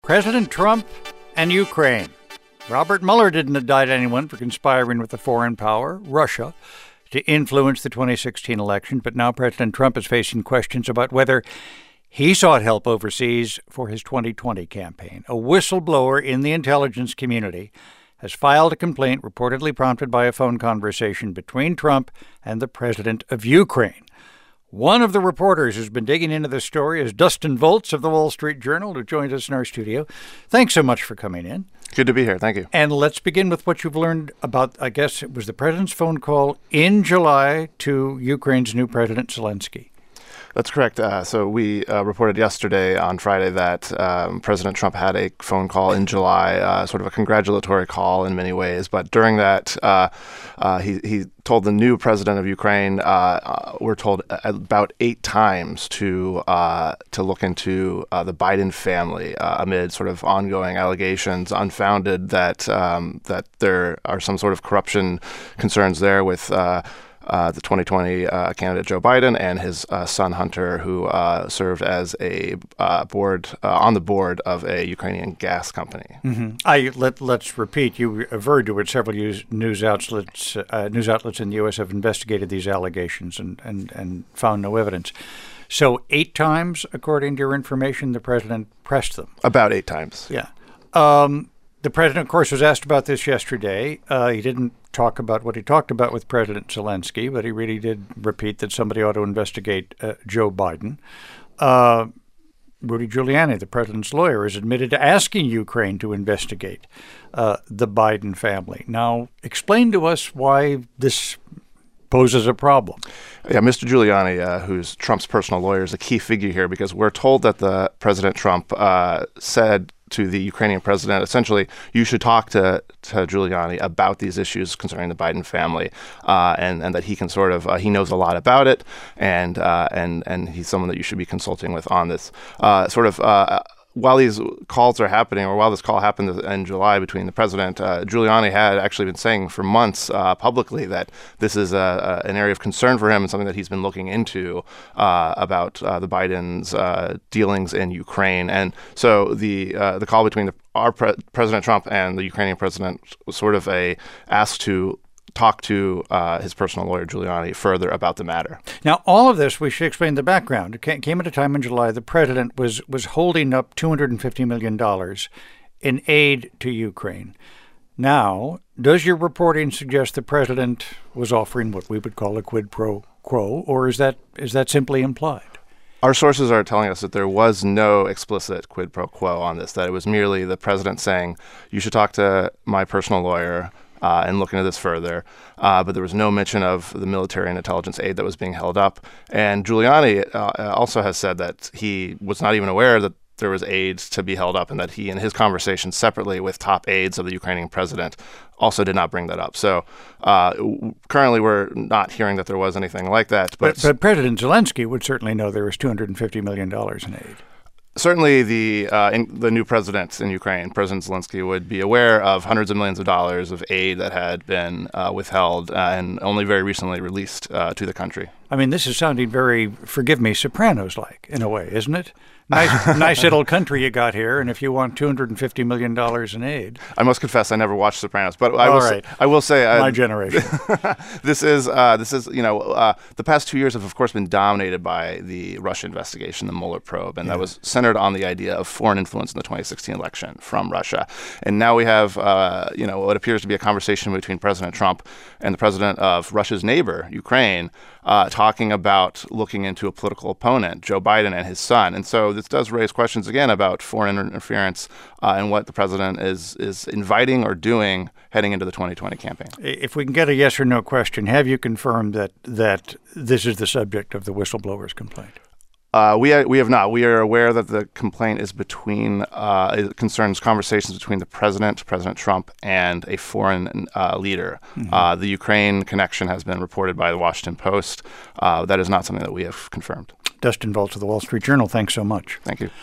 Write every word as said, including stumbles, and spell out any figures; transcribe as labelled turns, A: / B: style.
A: President Trump and Ukraine. Robert Mueller didn't indict anyone for conspiring with a foreign power, Russia, to influence the twenty sixteen election, but now President Trump is facing questions about whether he sought help overseas for his twenty twenty campaign. A whistleblower in the intelligence community has filed a complaint reportedly prompted by a phone conversation between Trump and the president of Ukraine. One of the reporters who's been digging into this story is Dustin Volz of the Wall Street Journal, who joins us in our studio. Thanks so much for coming in.
B: Good to be here. Thank you.
A: And let's begin with what you've learned about, I guess it was the president's phone call in July to Ukraine's new president, Zelensky.
B: That's correct. Uh, so we uh, reported yesterday on Friday that um, President Trump had a phone call in July, uh, sort of a congratulatory call in many ways. But during that, uh, uh, he, he told the new president of Ukraine, uh, uh, we're told about eight times to uh, to look into uh, the Biden family uh, amid sort of ongoing allegations, unfounded, that um, that there are some sort of corruption concerns there with Uh, Uh, the twenty twenty uh, candidate Joe Biden and his uh, son Hunter, who uh, served as a uh, board uh, on the board of a Ukrainian gas company.
A: Mm-hmm. I let let's repeat. You averred to it. Several news, news outlets uh, news outlets in the U S have investigated these allegations and, and, and found no evidence. So eight times, according to your information, the president pressed them.
B: About eight times.
A: Yeah. Um, the president, of course, was asked about this yesterday. Uh, he didn't talk about what he talked about with President Zelensky, but he really did repeat that somebody ought to investigate uh, Joe Biden. Uh, Rudy Giuliani, the president's lawyer, has admitted to asking Ukraine to investigate uh, the Biden family. Now, explain to us why this poses a problem.
B: Yeah, Mister Giuliani, uh, who's Trump's personal lawyer, is a key figure here because we're told that the President Trump uh, said to the Ukrainian president, essentially, you should talk to, to Giuliani about these issues concerning the Biden family, uh, and and that he can sort of uh, he knows a lot about it, and uh, and and he's someone that you should be consulting with on this. Uh, sort of. Uh, While these calls are happening, or while this call happened in July between the president, uh, Giuliani had actually been saying for months uh, publicly that this is a, a, an area of concern for him and something that he's been looking into uh, about uh, the Biden's uh, dealings in Ukraine. And so the uh, the call between the, our pre- President Trump and the Ukrainian president was sort of a ask to talk to uh, his personal lawyer, Giuliani, further about the matter.
A: Now, all of this, we should explain the background. It came at a time in July the president was was holding up two hundred fifty million dollars in aid to Ukraine. Now, does your reporting suggest the president was offering what we would call a quid pro quo, or is that is that simply implied?
B: Our sources are telling us that there was no explicit quid pro quo on this, that it was merely the president saying, you should talk to my personal lawyer Uh, and look into this further. Uh, but there was no mention of the military and intelligence aid that was being held up. And Giuliani uh, also has said that he was not even aware that there was aid to be held up, and that he, in his conversations separately with top aides of the Ukrainian president, also did not bring that up. So uh, currently we're not hearing that there was anything like that. But,
A: but, but President Zelensky would certainly know there was two hundred fifty million dollars in aid.
B: Certainly, the uh, in, the new president in Ukraine, President Zelensky, would be aware of hundreds of millions of dollars of aid that had been uh, withheld uh, and only very recently released uh, to the country.
A: I mean, this is sounding very, forgive me, Sopranos-like in a way, isn't it? Nice, nice little country you got here, and if you want two hundred fifty million dollars in aid.
B: I must confess, I never watched Sopranos, but I
A: All
B: will.
A: Right.
B: Say, I will say,
A: my
B: uh,
A: generation.
B: this is uh, this is you know uh, the past two years have of course been dominated by the Russia investigation, the Mueller probe, and yeah. that was centered on the idea of foreign influence in the twenty sixteen election from Russia. And now we have uh, you know what appears to be a conversation between President Trump and the president of Russia's neighbor, Ukraine, uh, talking about looking into a political opponent, Joe Biden and his son. And so this does raise questions again about foreign interference uh, and what the president is is inviting or doing heading into the twenty twenty campaign.
A: If we can get a yes or no question, have you confirmed that that this is the subject of the whistleblower's complaint?
B: Uh, we we have not. We are aware that the complaint is between uh, it concerns conversations between the president, President Trump, and a foreign uh, leader. Mm-hmm. Uh, the Ukraine connection has been reported by the Washington Post. Uh, that is not something that we have confirmed.
A: Dustin Volz of the Wall Street Journal, thanks so much.
B: Thank you.